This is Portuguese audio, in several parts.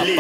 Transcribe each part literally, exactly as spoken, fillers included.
Ele.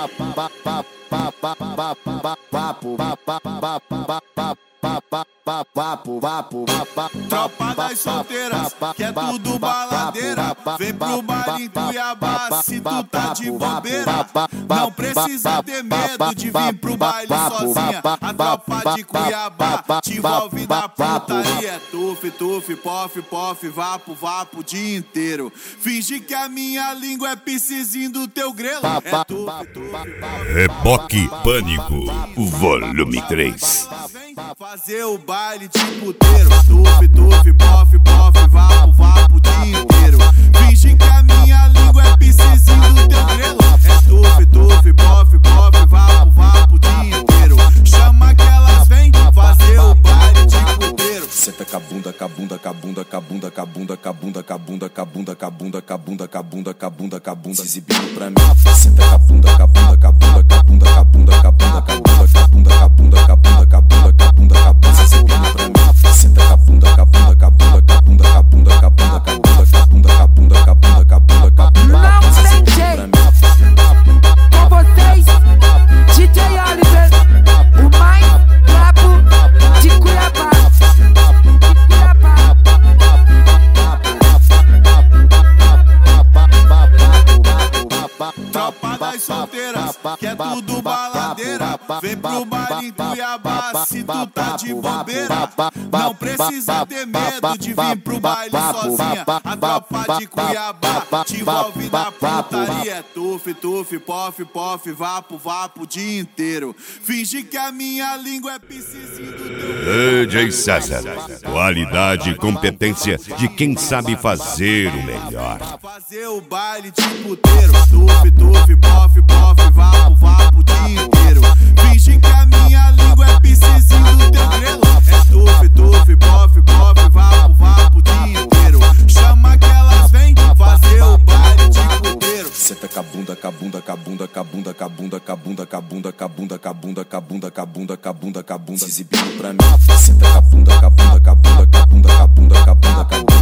Tropa das solteiras, que é tudo baladeira. Vem pro baile em Cuiabá, se tu tá de bobeira. Não precisa ter medo de vir pro baile sozinha. A tropa de Cuiabá te envolve na putaria. Tuf, tuf, pof, pof, vapo, vapo o dia inteiro. Finge que a minha língua é piscizinho do teu grelo. É tuf, tuf, pof. Reboque Pânico, volume três. Fazer o baile de puteiro. Tuf, tuf, pof, pof, vapo, vapo o dia inteiro. Finge que a minha língua é piscizinho do teu grelo. É tuf, tuf, pof, pof, vapo, vapo o dia inteiro. Chama que elas vêm fazer o baile de puteiro. Senta com a bunda, com a bunda, com a bunda, com a bunda, com a bunda, com a bunda, com a bunda, com a bunda, com a bunda, com a bunda, com a bunda, com a bunda, com a bunda, se exibindo pra mim. Senta com a bunda, com a bunda, com a bunda, com a bunda, com a bunda, com a bunda, com a bunda, com a bunda, com a bunda, com a bunda, com a bunda, com a bunda, com a bunda, se exibindo pra mim. Senta com a bunda, com a bunda, com a bunda, com a bunda, com a bunda, com a bunda, com a bunda, com a bunda, com a bunda, com a bunda, com a bunda, com a bunda, se exibindo pra mim. Com vocês, D J Oliver, o mais brabo de Cuiabá. Tropa das solteiras, que é tudo baladeira. Vem pro baile em Cuiabá, se tu tá de bobeira. Não precisa ter medo de vir pro baile sozinha. A tropa de Cuiabá te envolve na putaria. É tuf, tuf, pof, pof, vapo, vapo o dia inteiro. Finge que a minha língua é piscizinho do teu... D J César, qualidade e competência de quem sabe fazer o melhor. Fazer o baile de puteiro. Tuf, tuf, pof, pof, vapo, vapo o dia inteiro. Finge que a minha língua é piscizinho do teu grelo. É tuf, tuf, pof, pof, vapo, vapo o dia inteiro. Chama que elas vêm fazer o baile de puteiro. Senta com a bunda, com a bunda, com a bunda, com a bunda, com a bunda, com a bunda, com a bunda, com a bunda, com a bunda, com a bunda, com a bunda, com a bunda, com a bunda, se exibindo pra mim. Senta com a bunda, com a bunda, com a bunda, com a bunda, com a bunda, com a bunda, com a bunda.